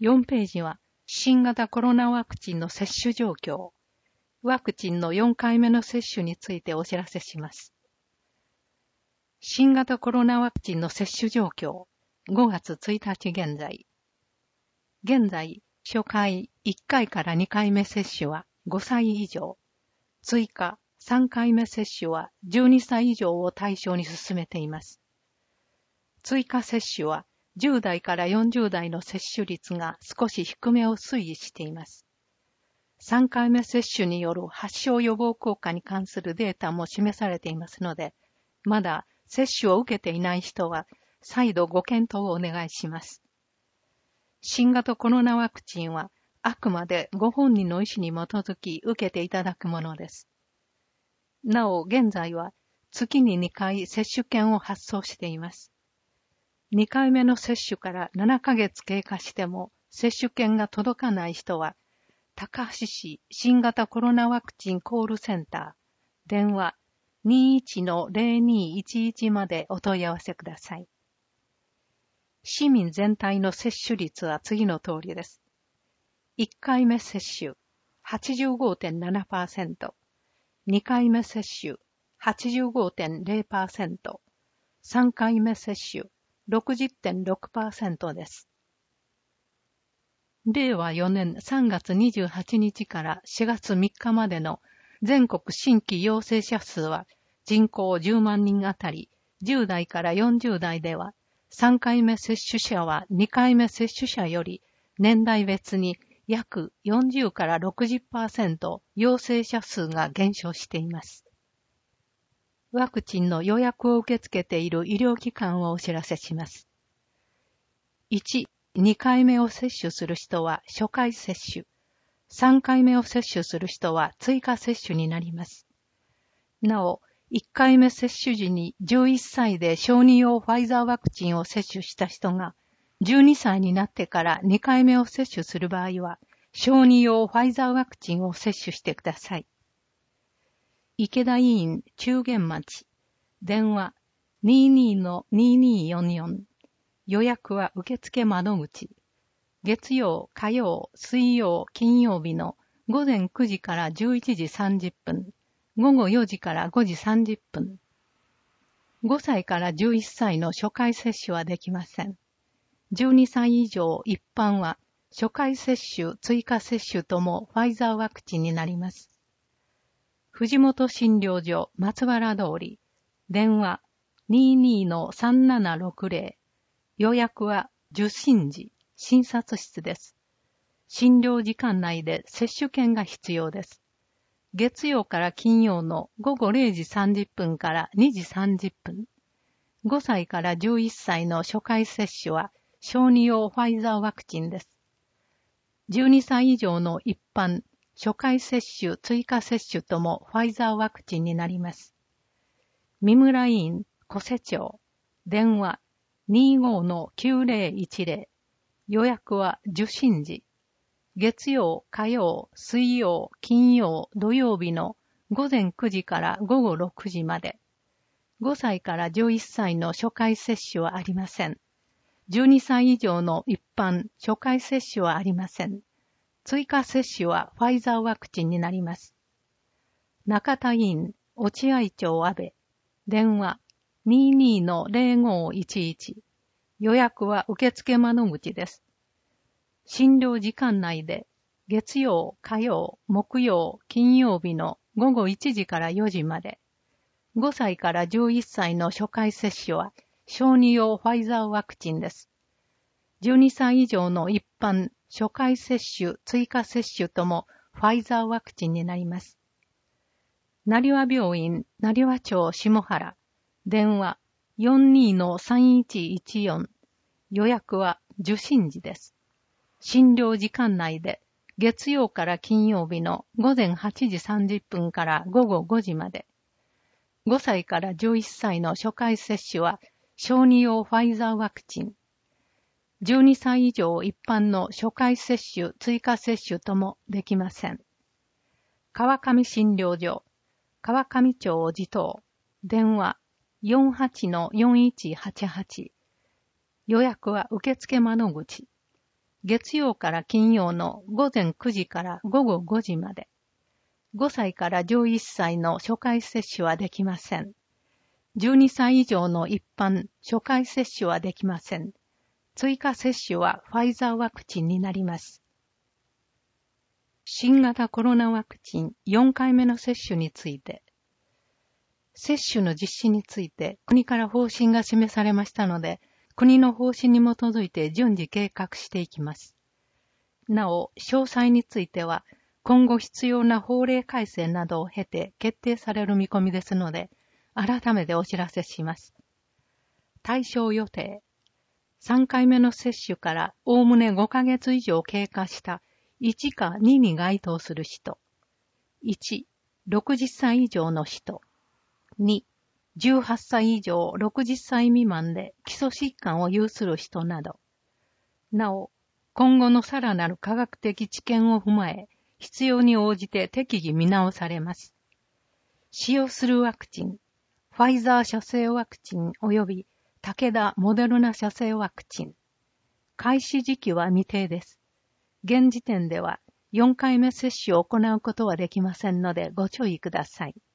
4ページは、新型コロナワクチンの接種状況、ワクチンの4回目の接種についてお知らせします。新型コロナワクチンの接種状況、5月1日現在。現在、初回1回から2回目接種は5歳以上、追加3回目接種は12歳以上を対象に進めています。追加接種は10代から40代の接種率が少し低めを推移しています。3回目接種による発症予防効果に関するデータも示されていますので、まだ接種を受けていない人は再度ご検討をお願いします。新型コロナワクチンはあくまでご本人の意思に基づき受けていただくものです。なお、現在は月に2回接種券を発送しています。2回目の接種から7ヶ月経過しても接種券が届かない人は、高橋市新型コロナワクチンコールセンター、電話 21-0211 までお問い合わせください。市民全体の接種率は次の通りです。1回目接種 85.7%、2回目接種 85.0%、3回目接種 60.6% です。令和4年3月28日から4月3日までの全国新規陽性者数は人口10万人あたり10代から40代では3回目接種者は2回目接種者より年代別に約40から 60% 陽性者数が減少しています。ワクチンの予約を受け付けている医療機関をお知らせします。1、2回目を接種する人は初回接種、3回目を接種する人は追加接種になります。なお、1回目接種時に11歳で小児用ファイザーワクチンを接種した人が12歳になってから2回目を接種する場合は小児用ファイザーワクチンを接種してください。池田委員中元町、電話 22-2244、予約は受付窓口、月曜、火曜、水曜、金曜日の午前9時から11時30分、午後4時から5時30分。5歳から11歳の初回接種はできません。12歳以上一般は初回接種、追加接種ともファイザーワクチンになります。藤本診療所松原通り、電話 22-3760、予約は受診時、診察室です。診療時間内で接種券が必要です。月曜から金曜の午後0時30分から2時30分。5歳から11歳の初回接種は小児用ファイザーワクチンです。12歳以上の一般、初回接種、追加接種ともファイザーワクチンになります。三村委員、小瀬町、電話 25-9010、予約は受診時、月曜、火曜、水曜、金曜、土曜日の午前9時から午後6時まで。5歳から11歳の初回接種はありません。12歳以上の一般、初回接種はありません。追加接種はファイザーワクチンになります。中田委員、落合町安倍、電話 22-0511、予約は受付窓口です。診療時間内で月曜、火曜、木曜、金曜日の午後1時から4時まで。5歳から11歳の初回接種は小児用ファイザーワクチンです。12歳以上の一般、初回接種、追加接種ともファイザーワクチンになります。成和病院、成和町下原、電話 42-3114、予約は受診時です。診療時間内で月曜から金曜日の午前8時30分から午後5時まで。5歳から11歳の初回接種は小児用ファイザーワクチン。12歳以上一般の初回接種、追加接種ともできません。川上診療所、川上町地頭、電話 48-4188、予約は受付窓口。 月曜から金曜の午前9時から午後5時まで。5歳から11歳の初回接種はできません。12歳以上の一般初回接種はできません。追加接種はファイザーワクチンになります。新型コロナワクチン4回目の接種について、接種の実施について国から方針が示されましたので、国の方針に基づいて順次計画していきます。なお、詳細については、今後必要な法令改正などを経て決定される見込みですので、改めてお知らせします。対象予定。3回目の接種からおおむね5ヶ月以上経過した1か2に該当する人。1、60歳以上の人。2、18歳以上60歳未満で基礎疾患を有する人など。なお、今後のさらなる科学的知見を踏まえ、必要に応じて適宜見直されます。使用するワクチン、ファイザー社製ワクチン及び武田モデルナ社製ワクチン。開始時期は未定です。現時点では4回目接種を行うことはできませんのでご注意ください。